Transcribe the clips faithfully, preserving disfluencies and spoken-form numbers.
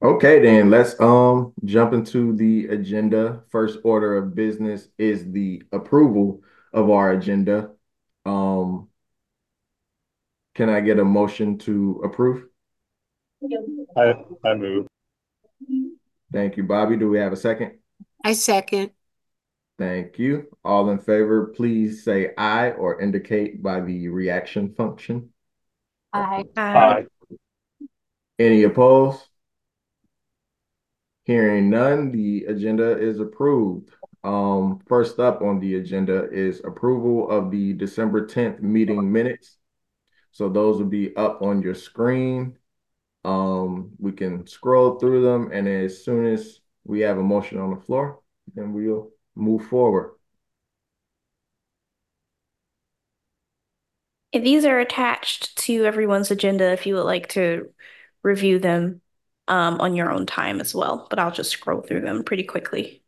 Okay, then let's um jump into the agenda. First order of business is the approval of our agenda. Um, can I get a motion to approve? I I move. Thank you, Bobby. Do we have a second? I second. Thank you. All in favor, please say aye or indicate by the reaction function. Aye. Aye. Any opposed? Hearing none, the agenda is approved. Um, first up on the agenda is approval of the December tenth meeting minutes. So those will be up on your screen. Um, we can scroll through them, and as soon as we have a motion on the floor, then we'll move forward. These are attached to everyone's agenda if you would like to review them um, on your own time as well, but I'll just scroll through them pretty quickly.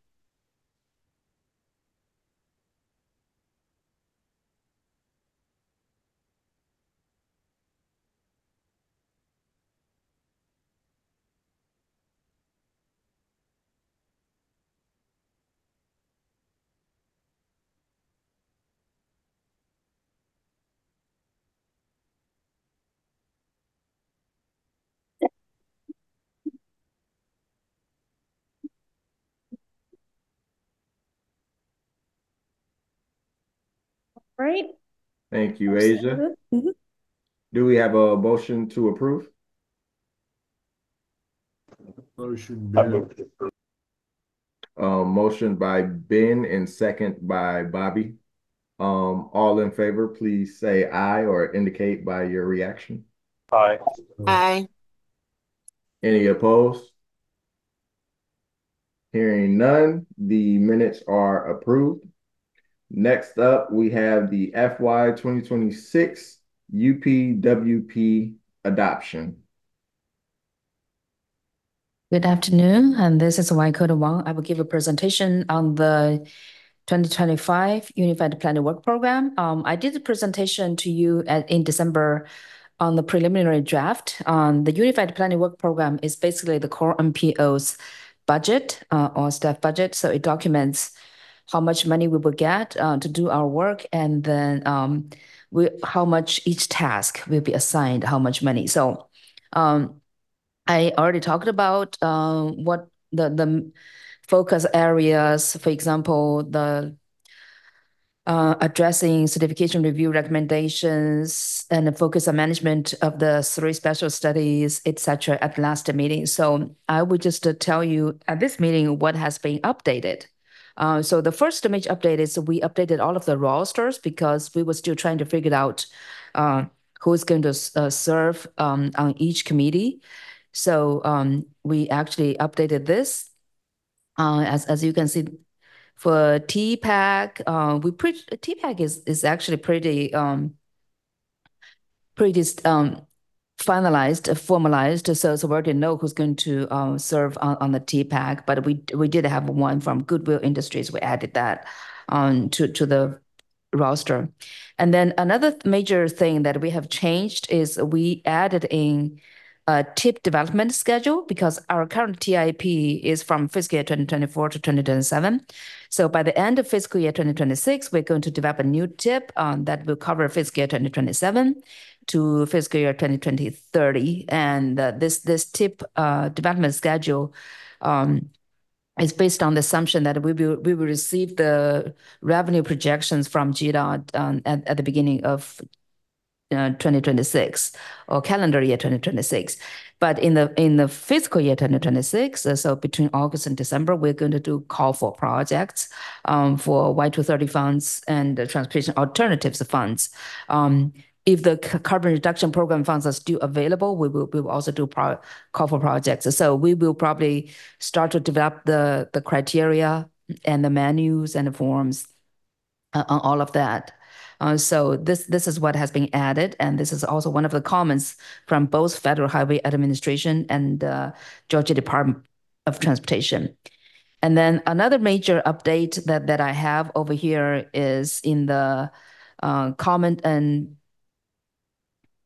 Right? Thank you, Asia. Mhm. Do we have a motion to approve? Motion, I Ben. move to approve. Um, motion by Ben and second by Bobby. Um, all in favor, please say aye or indicate by your reaction. Aye. Aye. Any opposed? Hearing none, the minutes are approved. Next up, we have the F Y twenty twenty-six U P W P adoption. Good afternoon, and this is Waikoto Wang. I will give a presentation on the twenty twenty-five Unified Planning Work Program. Um, I did the presentation to you at, in December on the preliminary draft. Um, the Unified Planning Work Program is basically the core M P O's budget uh, or staff budget. So it documents how much money we will get uh, to do our work, and then um, we, how much each task will be assigned, how much money. So um, I already talked about uh, what the the focus areas, for example, the uh, addressing certification review recommendations and the focus on management of the three special studies, et cetera, at the last meeting. So I would just uh, tell you at this meeting what has been updated. Uh, so the first major update is we updated all of the rosters because we were still trying to figure out uh, who is going to uh, serve um, on each committee. So um, we actually updated this. Uh, as, as you can see, for T PAC, uh, we pretty T PAC is is actually pretty um pretty um finalized, formalized. So so we already know who's going to um serve on, on the T PAC. But we we did have one from Goodwill Industries. We added that um to to the roster. And then another major thing that we have changed is we added in a tip development schedule because our current T I P is from fiscal year twenty twenty-four to twenty twenty-seven. So by the end of fiscal year twenty twenty-six, we're going to develop a new tip um, that will cover fiscal year twenty twenty-seven to fiscal year twenty twenty thirty. And uh, this, this tip uh, development schedule um, is based on the assumption that we will we will receive the revenue projections from G DOT um, at, at the beginning of uh, twenty twenty-six or calendar year twenty twenty-six. But in the in the fiscal year twenty twenty-six, uh, so between August and December, we're going to do call for projects um, for Y two thirty funds and uh, transportation alternatives funds. Um, if the carbon reduction program funds are still available, we will we will also do pro call for projects. So we will probably start to develop the the criteria and the menus and the forms uh, on all of that. Uh, so this this is what has been added, and this is also one of the comments from both Federal Highway Administration and uh, Georgia Department of Transportation. And then another major update that that I have over here is in the uh, comment and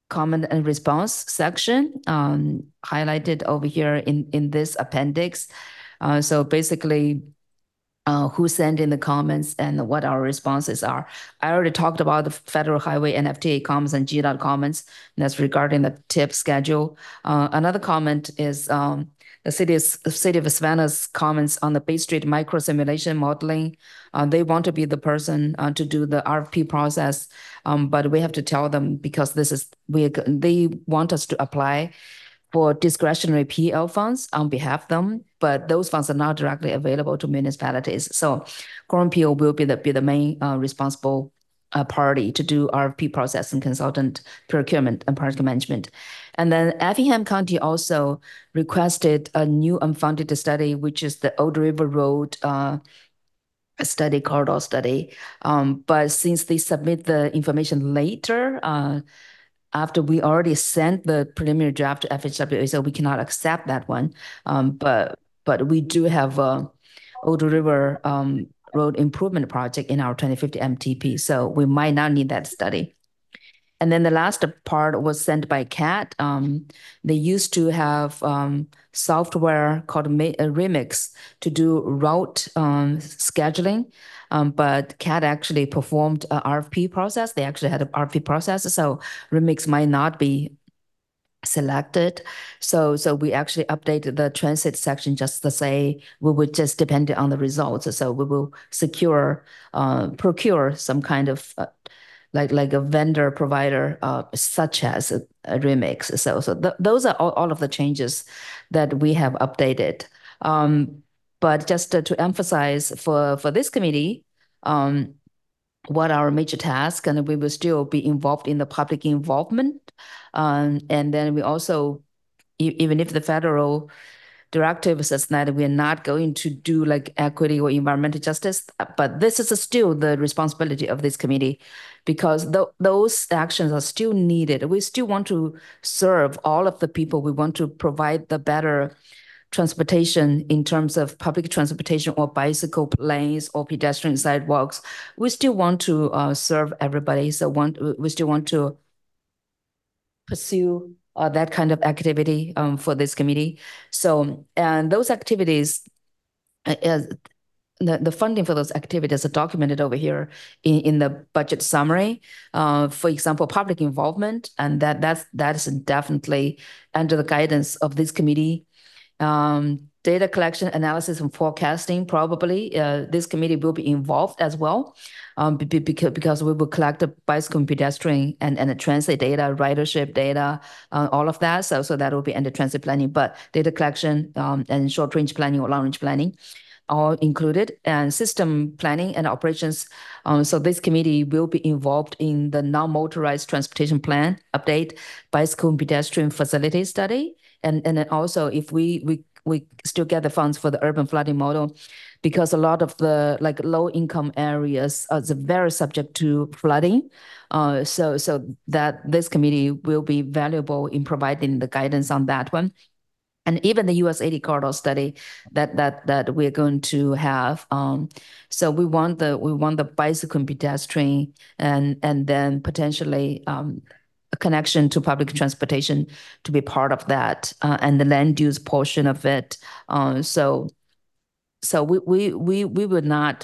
comment and response section um, highlighted over here in, in this appendix. Uh, so basically, uh, who sent in the comments and what our responses are. I already talked about the Federal Highway N F T A comments and G DOT comments, and that's regarding the tip schedule. Uh, another comment is um, the city, the city of Savannah's comments on the Bay Street micro simulation modeling. Uh, they want to be the person uh, to do the R F P process, um, but we have to tell them because this is we they want us to apply for discretionary P L funds on behalf of them, but those funds are not directly available to municipalities. So Quorum P O will be the be the main uh, responsible uh, party to do R F P process and consultant procurement and project management. And then Effingham County also requested a new unfunded study, which is the Old River Road uh, study, corridor study. Um, but since they submit the information later, uh, after we already sent the preliminary draft to F H W A, so we cannot accept that one. Um, but but we do have a Old River um, Road Improvement Project in our twenty fifty M T P, so we might not need that study. And then the last part was sent by C A T. Um, they used to have um, software called Remix to do route um, scheduling, um, but C A T actually performed an R F P process. They actually had an R F P process, so Remix might not be selected. So, so we actually updated the transit section just to say we would just depend on the results. So we will secure, uh, procure some kind of uh, like like a vendor provider uh, such as a, a Remix. So so th those are all, all of the changes that we have updated. Um, but just to, to emphasize for, for this committee, um, what our major task, and we will still be involved in the public involvement. Um, and then we also, e even if the federal directive says that we are not going to do like equity or environmental justice, but this is still the responsibility of this committee because th those actions are still needed. We still want to serve all of the people. We want to provide the better transportation in terms of public transportation or bicycle lanes or pedestrian sidewalks. We still want to uh, serve everybody. So want, we still want to pursue uh, that kind of activity um, for this committee. So, and those activities, uh, the, the funding for those activities are documented over here in, in the budget summary. Uh, for example, public involvement, and that that's that is definitely under the guidance of this committee. Um, data collection, analysis, and forecasting, probably uh, this committee will be involved as well um, because, because we will collect the bicycle and pedestrian and, and the transit data, ridership data, uh, all of that. So, so that will be under transit planning, but data collection um, and short range planning or long range planning all included, and system planning and operations. Um, so this committee will be involved in the non-motorized transportation plan update, bicycle and pedestrian facility study, and and then also if we we we still get the funds for the urban flooding model, because a lot of the like low income areas are very subject to flooding. Uh, so so that this committee will be valuable in providing the guidance on that one. And even the U S eighty corridor study that that that we're going to have. Um, so we want the we want the bicycle and pedestrian and and then potentially um, a connection to public transportation to be part of that, uh, and the land use portion of it. Uh, so so we we we we would not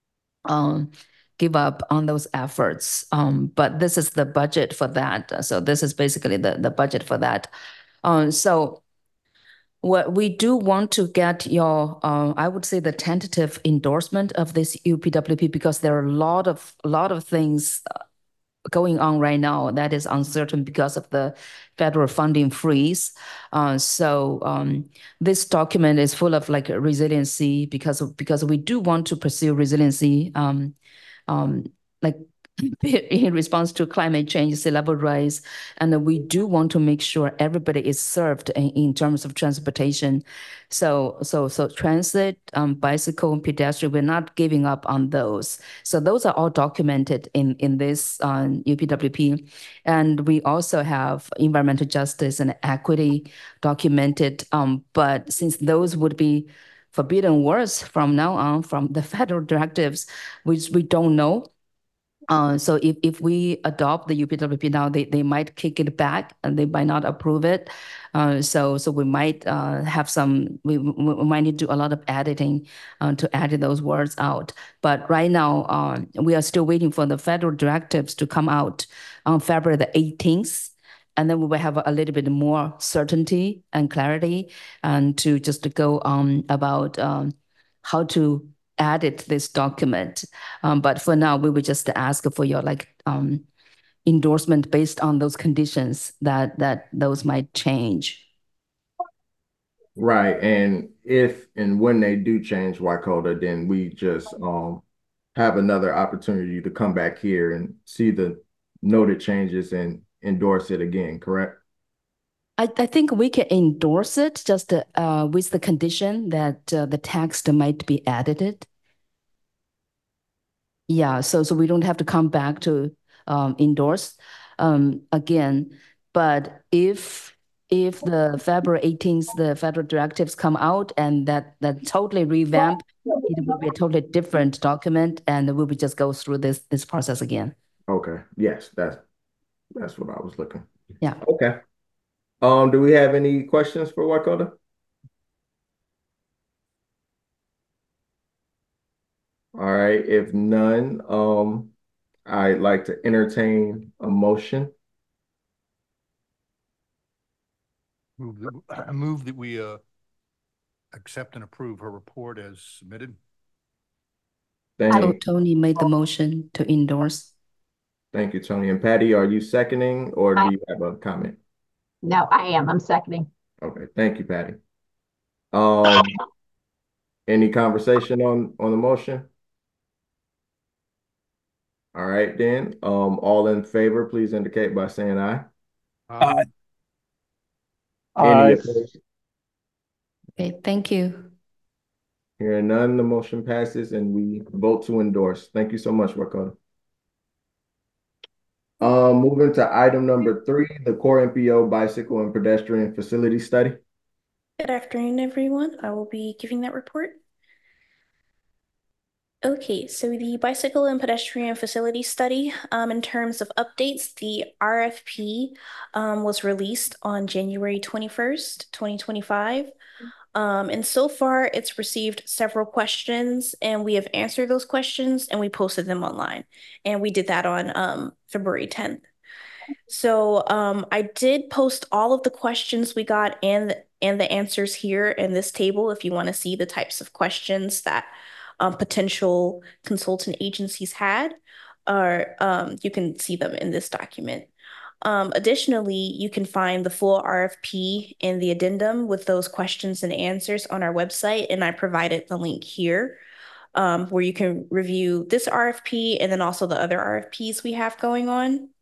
um, give up on those efforts. Um, but this is the budget for that. So this is basically the the budget for that. Um, so. What we do want to get your, uh, I would say, the tentative endorsement of this U P W P, because there are a lot of a lot of things going on right now that is uncertain because of the federal funding freeze. Uh, so um, this document is full of like resiliency because of, because we do want to pursue resiliency, um, um, like. in response to climate change, sea level rise, and we do want to make sure everybody is served in, in terms of transportation. So, so, so transit, um, bicycle, and pedestrian, we're not giving up on those. So those are all documented in in this uh, U P W P, and we also have environmental justice and equity documented. Um, but since those would be forbidden words from now on from the federal directives, which we don't know. Uh, so if, if we adopt the U P W P now, they, they might kick it back and they might not approve it. Uh, so so we might uh, have some, we, we might need to do a lot of editing uh, to edit those words out. But right now, uh, we are still waiting for the federal directives to come out on February the eighteenth. And then we will have a little bit more certainty and clarity and to just go on about um, how to edit this document. Um, but for now, we would just ask for your like um, endorsement based on those conditions that that those might change. Right. And if and when they do change Wycota, then we just um have another opportunity to come back here and see the noted changes and endorse it again, correct? I, I think we can endorse it just uh, with the condition that uh, the text might be edited. Yeah, so so we don't have to come back to um, endorse um, again. But if if the February eighteenth, the federal directives come out and that that totally revamp, it will be a totally different document, and we will just go through this this process again. Okay. Yes, that's that's what I was looking. Yeah. Okay. Um, do we have any questions for Wycota? All right, if none, um, I'd like to entertain a motion. Move that, I move that we uh accept and approve her report as submitted. So Thank, Tony made the motion to endorse. thank you, Tony. And Patty, are you seconding or do you have a comment? No, I am. I'm seconding. Okay, thank you, Patty. Um, any conversation on on the motion? All right, then. Um, all in favor, please indicate by saying aye. Aye. Any Aye. opposed? Okay, thank you. Hearing none, the motion passes and we vote to endorse. Thank you so much, Wycota. Um, moving to item number three, the Core N P O Bicycle and Pedestrian Facility Study. Good afternoon, everyone. I will be giving that report. Okay, so the Bicycle and Pedestrian Facility Study, um, in terms of updates, the R F P um, was released on January twenty-first, twenty twenty-five. Um, and so far, it's received several questions, and we have answered those questions, and we posted them online. And we did that on um, February tenth. So um, I did post all of the questions we got and and the answers here in this table if you want to see the types of questions that um, potential consultant agencies had, or um, you can see them in this document. Um, additionally, you can find the full R F P in the addendum with those questions and answers on our website, and I provided the link here um, where you can review this R F P and then also the other R F Ps we have going on.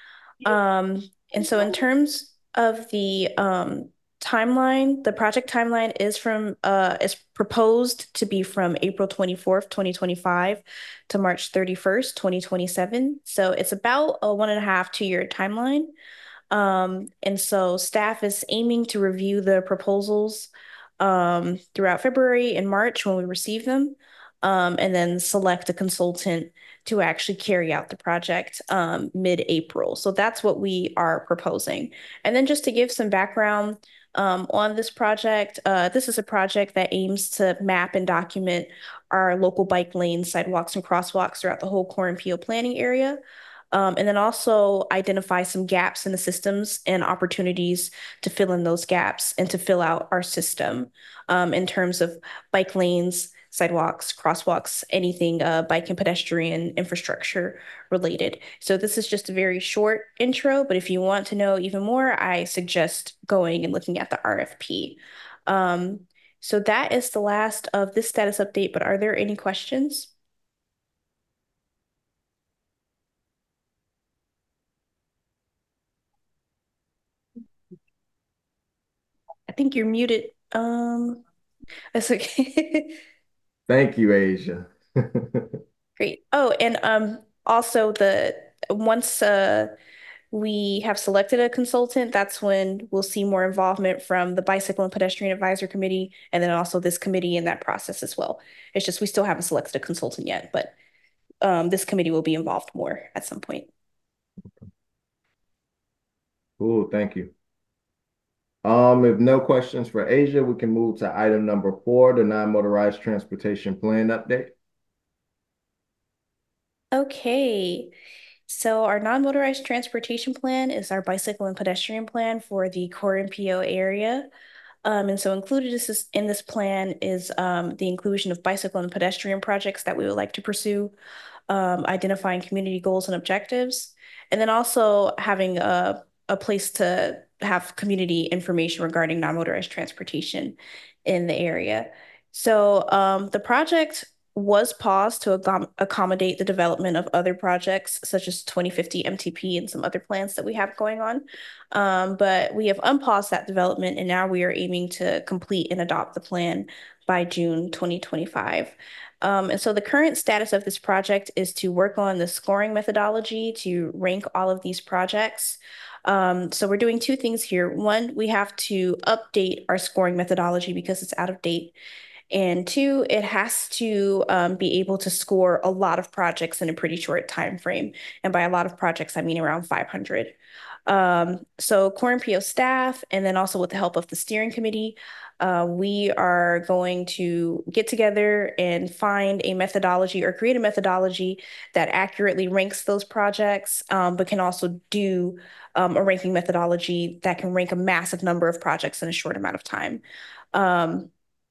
Um, and so in terms of the um, timeline, the project timeline is from uh, is proposed to be from April twenty-fourth, twenty twenty-five to March thirty-first, twenty twenty-seven. So it's about a one and a half, two year timeline. Um, and so staff is aiming to review the proposals um, throughout February and March when we receive them, um, and then select a consultant to actually carry out the project um, mid-April. So that's what we are proposing. And then just to give some background um, on this project, uh, this is a project that aims to map and document our local bike lanes, sidewalks, and crosswalks throughout the whole Core and Peel planning area. Um, and then also identify some gaps in the systems and opportunities to fill in those gaps and to fill out our system um, in terms of bike lanes, sidewalks, crosswalks, anything uh, bike and pedestrian infrastructure related. So this is just a very short intro, but if you want to know even more, I suggest going and looking at the R F P. Um, so that is the last of this status update, but are there any questions? I think you're muted. Um, that's okay. Thank you, Asia. Great. Oh, and um, also the once uh we have selected a consultant, that's when we'll see more involvement from the Bicycle and Pedestrian Advisory Committee, and then also this committee in that process as well. It's just we still haven't selected a consultant yet, but um, this committee will be involved more at some point. Cool, thank you. Um, if no questions for Asia, we can move to item number four, the non-motorized transportation plan update. Okay, so our non-motorized transportation plan is our bicycle and pedestrian plan for the core M P O area. Um, and so included is in this plan is um, the inclusion of bicycle and pedestrian projects that we would like to pursue, um, identifying community goals and objectives, and then also having a, a place to have community information regarding non-motorized transportation in the area. So um, the project was paused to ac accommodate the development of other projects such as twenty fifty M T P and some other plans that we have going on. Um, but we have unpaused that development and now we are aiming to complete and adopt the plan by June twenty twenty-five. Um, and so the current status of this project is to work on the scoring methodology to rank all of these projects. Um, so we're doing two things here. One, we have to update our scoring methodology because it's out of date. And two, it has to um, be able to score a lot of projects in a pretty short time frame. And by a lot of projects, I mean around five hundred. Um, so Core M P O staff, and then also with the help of the steering committee, uh, we are going to get together and find a methodology or create a methodology that accurately ranks those projects, um, but can also do um, a ranking methodology that can rank a massive number of projects in a short amount of time. Um,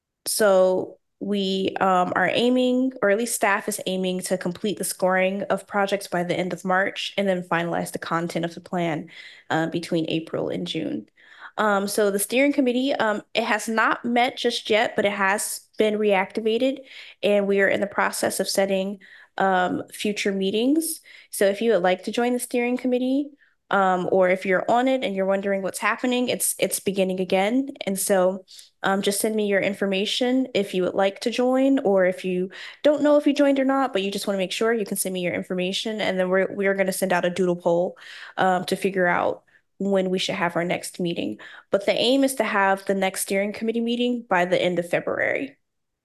so we um, are aiming, or at least staff is aiming to complete the scoring of projects by the end of March and then finalize the content of the plan uh, between April and June. Um, so the steering committee, um, it has not met just yet, but it has been reactivated and we are in the process of setting um, future meetings. So if you would like to join the steering committee, um, or if you're on it and you're wondering what's happening, it's it's beginning again. And so um, just send me your information if you would like to join, or if you don't know if you joined or not, but you just want to make sure, you can send me your information. And then we're, we're going to send out a doodle poll um, to figure out when we should have our next meeting. But the aim is to have the next steering committee meeting by the end of February.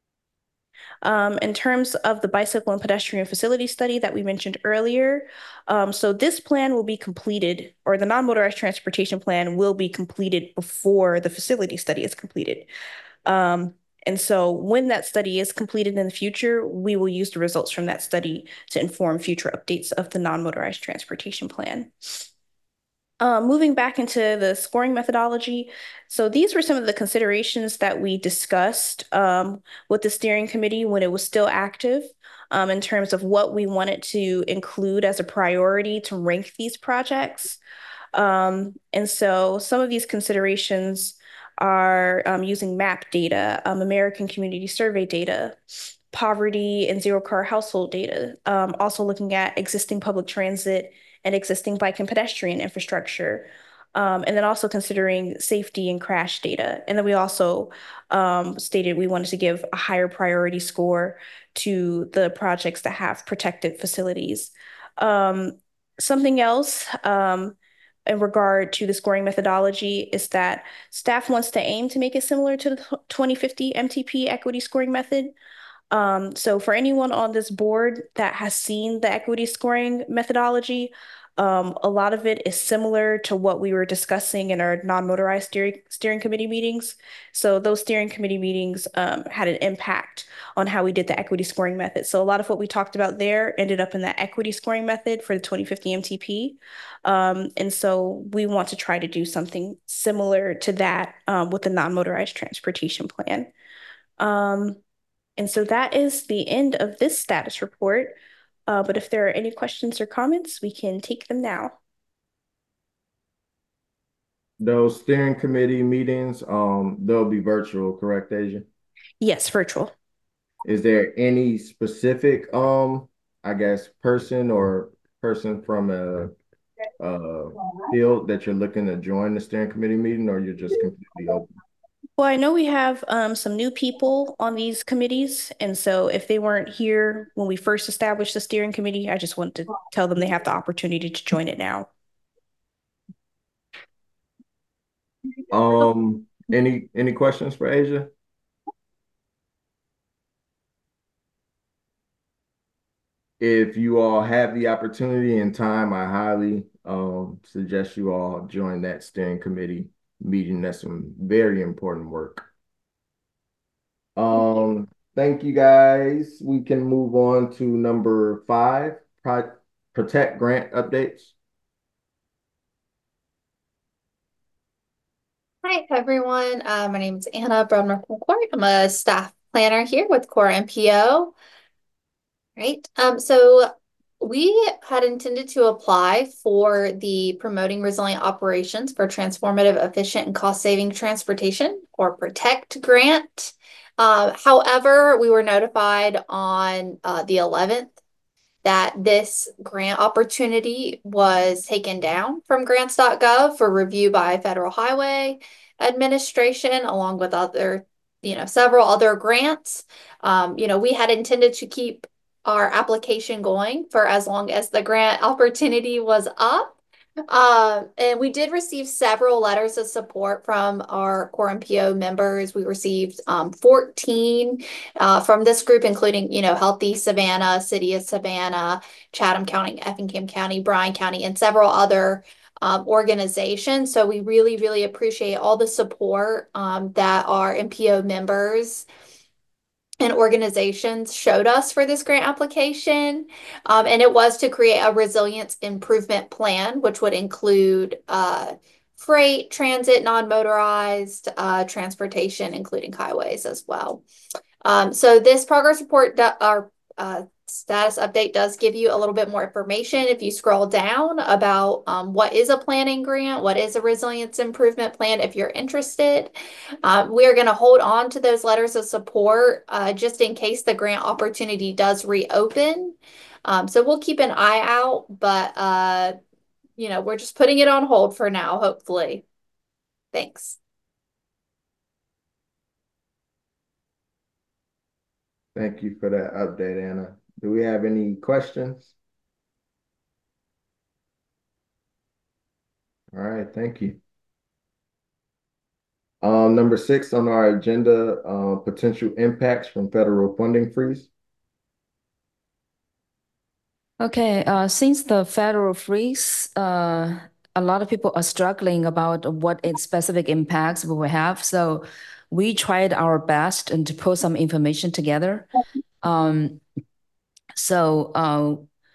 Um, in terms of the bicycle and pedestrian facility study that we mentioned earlier, um, so this plan will be completed, or the non-motorized transportation plan will be completed before the facility study is completed. Um, and so when that study is completed in the future, we will use the results from that study to inform future updates of the non-motorized transportation plan. Uh, moving back into the scoring methodology. So these were some of the considerations that we discussed um, with the steering committee when it was still active um, in terms of what we wanted to include as a priority to rank these projects. Um, and so some of these considerations are um, using MAP data, um, American Community Survey data, poverty and zero car household data, um, also looking at existing public transit and existing bike and pedestrian infrastructure. Um, and then also considering safety and crash data. And then we also um, stated we wanted to give a higher priority score to the projects that have protected facilities. Um, something else um, in regard to the scoring methodology is that staff wants to aim to make it similar to the twenty fifty M T P equity scoring method. Um, so for anyone on this board that has seen the equity scoring methodology, um, a lot of it is similar to what we were discussing in our non-motorized steering, steering committee meetings. So those steering committee meetings um, had an impact on how we did the equity scoring method. So a lot of what we talked about there ended up in that equity scoring method for the twenty fifty M T P. Um, and so we want to try to do something similar to that um, with the non-motorized transportation plan. Um, and so that is the end of this status report. Uh, but if there are any questions or comments, we can take them now. Those steering committee meetings, um, they'll be virtual, correct, Asia? Yes, virtual. Is there any specific, um, I guess, person or person from a, a field that you're looking to join the steering committee meeting, or you're just completely open? Well, I know we have um, some new people on these committees. And so if they weren't here when we first established the steering committee, I just want to tell them they have the opportunity to join it now. Um, any any questions for Asia? if you all have the opportunity and time, I highly um, suggest you all join that steering committee meeting. That's some very important work. Um, thank you guys. We can move on to number five, Pro Protect grant updates. Hi, everyone. Uh, my name is Anna Brown-McCourt. I'm a staff planner here with Core M P O. Right. Um, so we had intended to apply for the Promoting Resilient Operations for Transformative, Efficient, and Cost-Saving Transportation, or PROTECT grant. Uh, however, we were notified on uh, the eleventh that this grant opportunity was taken down from grants dot gov for review by Federal Highway Administration, along with other, you know, several other grants. Um, you know, we had intended to keep our application going for as long as the grant opportunity was up. Uh, and we did receive several letters of support from our Core M P O members. We received um, fourteen uh, from this group, including, you know, Healthy Savannah, City of Savannah, Chatham County, Effingham County, Bryan County, and several other um, organizations. So we really, really appreciate all the support um, that our M P O members and organizations showed us for this grant application. Um, and it was to create a resilience improvement plan, which would include uh, freight, transit, non-motorized uh, transportation, including highways as well. Um, so this progress report, our uh, status update does give you a little bit more information if you scroll down about um, what is a planning grant, what is a resilience improvement plan if you're interested. Um, we're going to hold on to those letters of support uh, just in case the grant opportunity does reopen. Um, so we'll keep an eye out, but uh, you know, we're just putting it on hold for now, hopefully. Thanks. Thank you for that update, Anna. Do we have any questions? All right, thank you. Um, number six on our agenda, uh, potential impacts from federal funding freeze. Okay, uh, since the federal freeze, uh, a lot of people are struggling about what its specific impacts will have. So we tried our best and to put some information together. Um, so uh,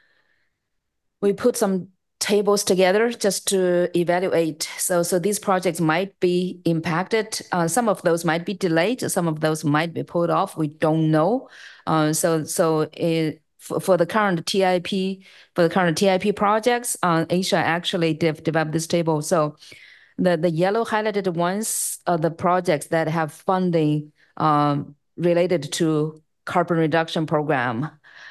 we put some tables together just to evaluate. So, so these projects might be impacted. Uh, some of those might be delayed. Some of those might be put off. We don't know. Uh, so, so it, for, for the current T I P, for the current T I P projects, uh, Asia actually de developed this table. So, the the yellow highlighted ones are the projects that have funding um, related to carbon reduction program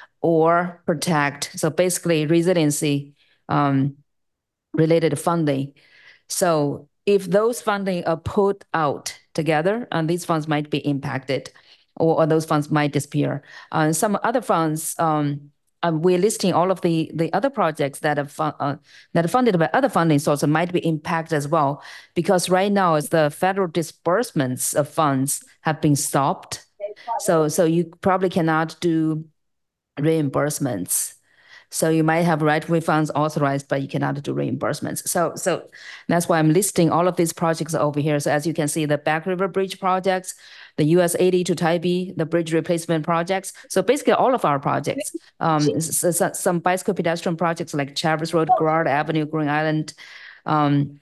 or PROTECT. So basically resiliency um, related funding. So if those funding are put out together, and these funds might be impacted, or, or those funds might disappear. Uh, some other funds, um, uh, we're listing all of the, the other projects that are, fun, uh, that are funded by other funding sources might be impacted as well, because right now as the federal disbursements of funds have been stopped. So, so you probably cannot do reimbursements. So you might have right-of-way funds authorized, but you cannot do reimbursements. So, so that's why I'm listing all of these projects over here. So as you can see, the Back River Bridge projects, the U S eighty to Tybee, the bridge replacement projects. So basically all of our projects, um, some bicycle pedestrian projects like Traverse Road, Girard Avenue, Green Island. Um,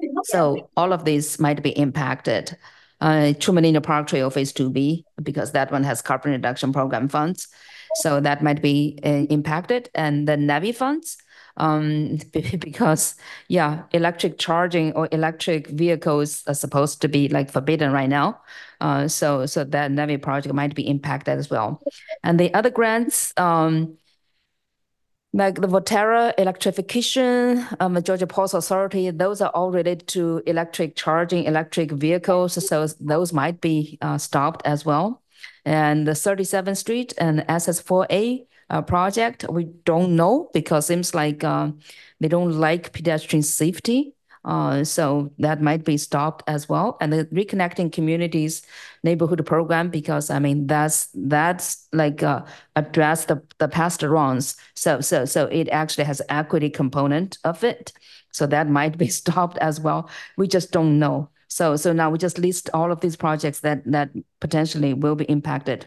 so all of these might be impacted. Uh, Trumanina Park Trail Phase two B, because that one has carbon reduction program funds. So that might be uh, impacted. And the NEVI funds, um, because, yeah, electric charging or electric vehicles are supposed to be like forbidden right now. Uh, so, so that NEVI project might be impacted as well. And the other grants, um, like the Volterra electrification, um, the Georgia Ports Authority, those are all related to electric charging, electric vehicles. So those might be uh, stopped as well. And the thirty-seventh Street and S S four A uh, project, we don't know because it seems like um, they don't like pedestrian safety. Uh, so that might be stopped as well. And the Reconnecting Communities neighborhood program, because I mean that's that's like uh, address the the past wrongs. So so so it actually has equity component of it. So that might be stopped as well. We just don't know. So so now we just list all of these projects that that potentially will be impacted.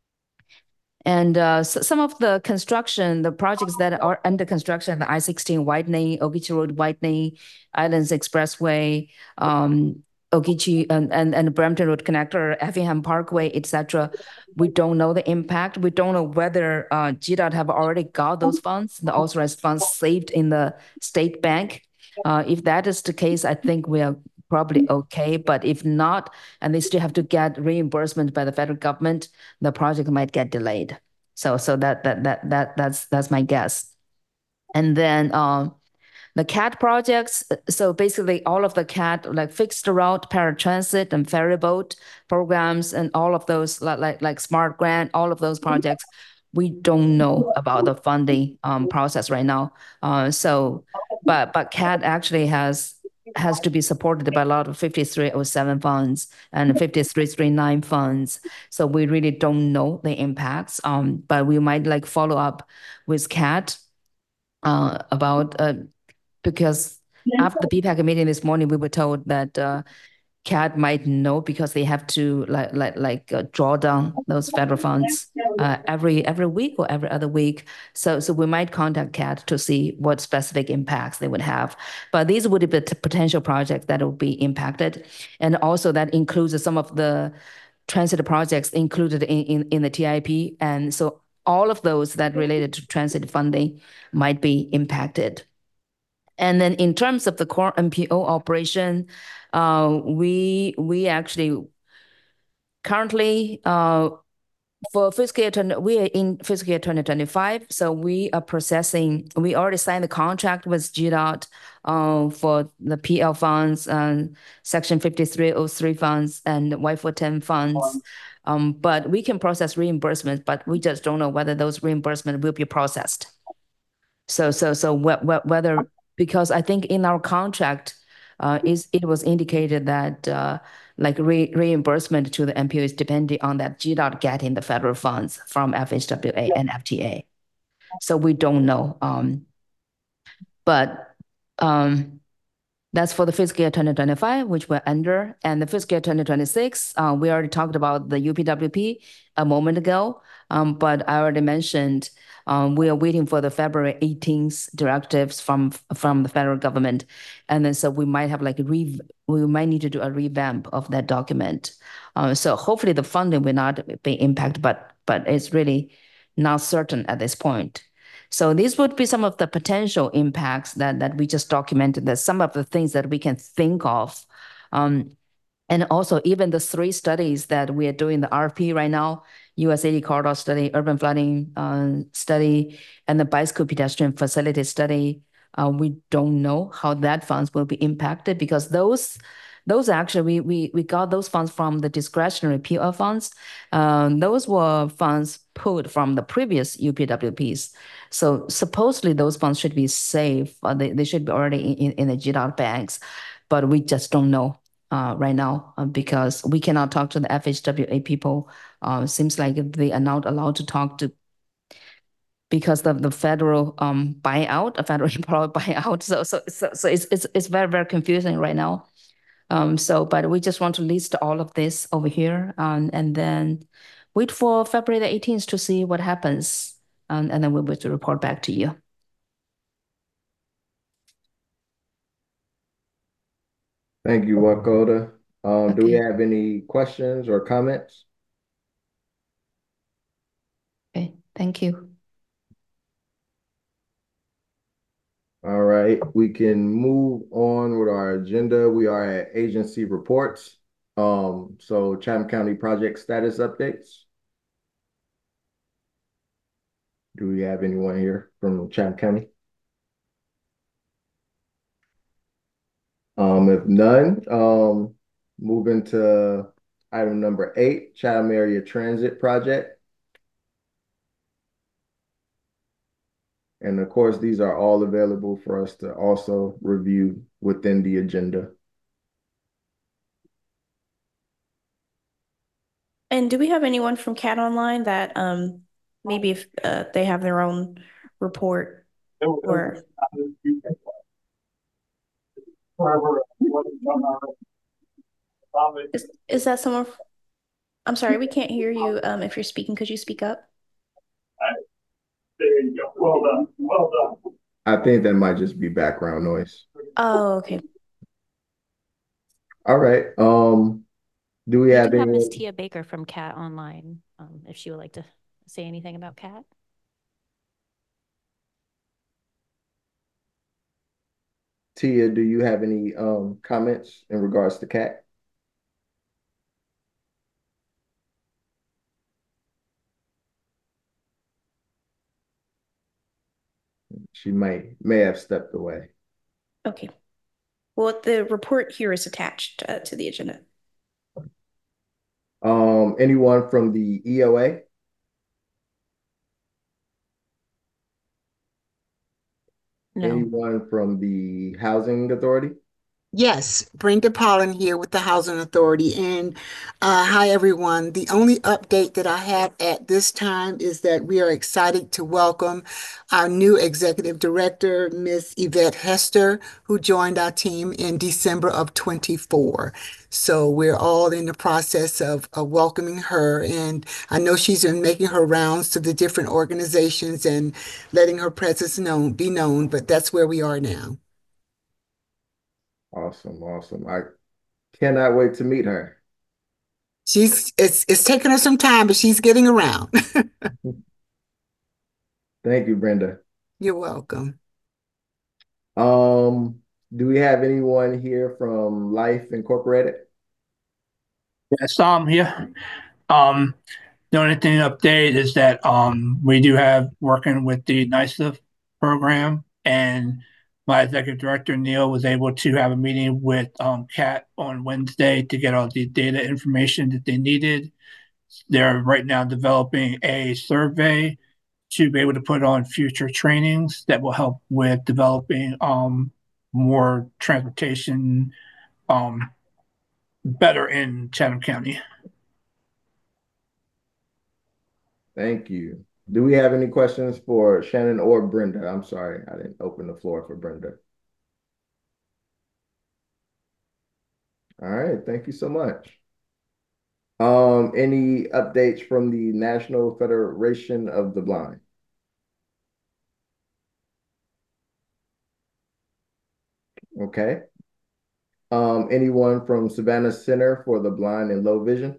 And uh, so some of the construction, the projects that are under construction, the I sixteen widening, Ogeechee Road widening, Islands Expressway, um, Ogeechee and, and, and Brampton Road Connector, Effingham Parkway, et cetera. We don't know the impact. We don't know whether uh, G DOT have already got those funds, the authorized funds saved in the state bank. Uh, if that is the case, I think we are probably okay. But if not, and they still have to get reimbursement by the federal government, the project might get delayed. So so that that that that that's that's my guess. And then um the C A T projects, so basically all of the C A T, like fixed route, paratransit, and ferry boat programs, and all of those like like, like Smart Grant, all of those projects, we don't know about the funding um, process right now. Uh, so, but but C A T actually has has to be supported by a lot of fifty-three oh seven funds and fifty-three thirty-nine funds. So we really don't know the impacts. Um, but we might like follow up with C A T uh, about uh, because after the B PAC meeting this morning, we were told that uh, C A T might know because they have to like like like uh, draw down those federal funds uh, every every week or every other week. So so we might contact C A T to see what specific impacts they would have. But these would be the potential projects that will be impacted, and also that includes some of the transit projects included in in, in the T I P, and so all of those that related to transit funding might be impacted. And then in terms of the core M P O operation, uh, we we actually currently uh, for fiscal year twenty, we are in fiscal year twenty twenty-five, so we are processing. We already signed the contract with G DOT uh, for the P L funds and Section fifty-three oh three funds and Y four ten funds. Um, but we can process reimbursement, but we just don't know whether those reimbursement will be processed. So so so wh wh whether because I think in our contract, uh, is it was indicated that uh, like re reimbursement to the M P O is depending on that G DOT getting the federal funds from F H W A and F T A. So we don't know. Um, but um, that's for the fiscal year twenty twenty-five, which we're under. And the fiscal year twenty twenty-six, uh, we already talked about the U P W P a moment ago. Um, but I already mentioned um, we are waiting for the February eighteenth directives from from the federal government. And then so we might have like a re we might need to do a revamp of that document. Uh, so hopefully the funding will not be impacted, but but it's really not certain at this point. So these would be some of the potential impacts that that we just documented, that some of the things that we can think of. Um, and also even the three studies that we are doing, the R F P right now, U S eighty corridor study, urban flooding uh, study, and the bicycle pedestrian facility study, uh, we don't know how that funds will be impacted because those those actually, we, we, we got those funds from the discretionary P L funds. Um, those were funds pulled from the previous U P W Ps. So supposedly those funds should be safe. Uh, they, they should be already in, in the G DOT banks, but we just don't know uh, right now uh, because we cannot talk to the F H W A people. Uh, seems like they are not allowed to talk to because of the federal um, buyout, a federal employee buyout. So so so, so it's, it's, it's very, very confusing right now. Um, so, but we just want to list all of this over here um, and then wait for February the eighteenth to see what happens. Um, and then we'll be to report back to you. Thank you, Wakoda. Um, do we Okay. have any questions or comments? Okay, thank you. All right, we can move on with our agenda. We are at agency reports. Um, so Chatham County project status updates. Do we have anyone here from Chatham County? Um, if none, um, moving to item number eight, Chatham Area Transit Project. And of course, these are all available for us to also review within the agenda. And do we have anyone from Cat Online that um maybe if uh, they have their own report or is is that someone? I'm sorry, we can't hear you. Um, if you're speaking, could you speak up? There you go. Well done. Well done. I think that might just be background noise. Oh, okay. All right. Um, do we We have do have Miss any? Tia Baker from Cat Online, um, if she would like to say anything about Cat. Tia, do you have any um comments in regards to Cat? She might may have stepped away. Okay. Well, the report here is attached uh, to the agenda. Um, anyone from the E O A? No. Anyone from the Housing Authority? Yes, Brenda Pollen here with the Housing Authority. And uh, hi, everyone. The only update that I have at this time is that we are excited to welcome our new Executive Director, Miss Yvette Hester, who joined our team in December of twenty-four. So we're all in the process of, of welcoming her. And I know she's been making her rounds to the different organizations and letting her presence known, be known, but that's where we are now. Awesome, awesome. I cannot wait to meet her. She's it's it's taking her some time, but she's getting around. Thank you, Brenda. You're welcome. Um, do we have anyone here from Life Incorporated? Yes, I'm here. Um, the only thing to update is that um we do have working with the NYSEF program, and my executive director Neil was able to have a meeting with um Cat on Wednesday to get all the data information that they needed. They're right now developing a survey to be able to put on future trainings that will help with developing um more transportation um better in Chatham County. Thank you. Do we have any questions for Shannon or Brenda? I'm sorry, I didn't open the floor for Brenda. All right, thank you so much. Um, any updates from the National Federation of the Blind? Okay. Um, anyone from Savannah Center for the Blind and Low Vision?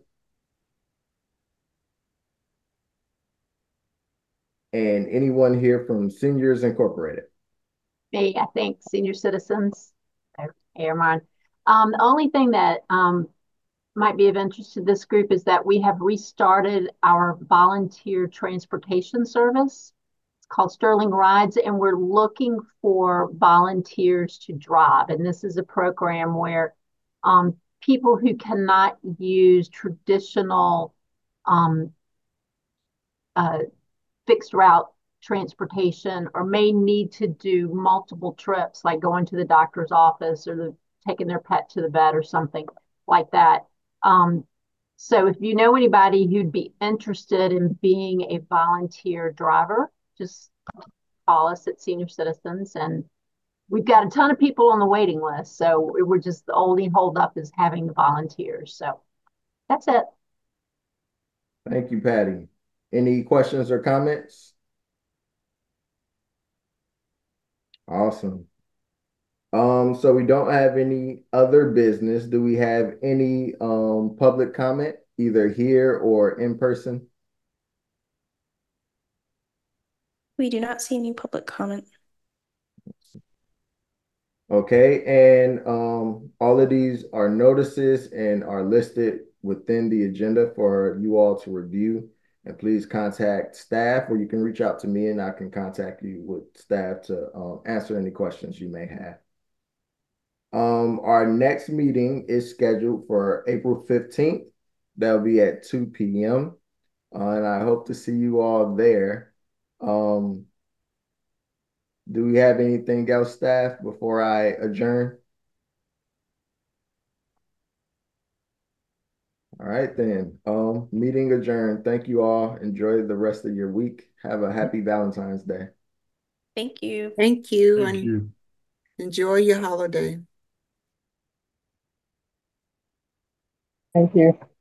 And anyone here from Seniors Incorporated? Me, I think, senior citizens. Hey, Armand. Um, the only thing that um, might be of interest to this group is that we have restarted our volunteer transportation service. It's called Sterling Rides, and we're looking for volunteers to drive. And this is a program where um, people who cannot use traditional um, uh, fixed route transportation or may need to do multiple trips, like going to the doctor's office or the, taking their pet to the vet or something like that. Um, so if you know anybody who'd be interested in being a volunteer driver, just call us at Senior Citizens. And we've got a ton of people on the waiting list. So we're just, the only holdup is having the volunteers. So that's it. Thank you, Patty. Any questions or comments? Awesome. Um, so we don't have any other business. Do we have any um public comment, either here or in person? We do not see any public comment. Okay, and um all of these are notices and are listed within the agenda for you all to review. And please contact staff, or you can reach out to me and I can contact you with staff to um, answer any questions you may have. Um, our next meeting is scheduled for April fifteenth. That'll be at two P M Uh, and I hope to see you all there. Um, Do we have anything else, staff, before I adjourn? All right, then. Um, meeting adjourned. Thank you all. Enjoy the rest of your week. Have a happy Valentine's Day. Thank you. Thank you Thank and you. enjoy your holiday. Thank you.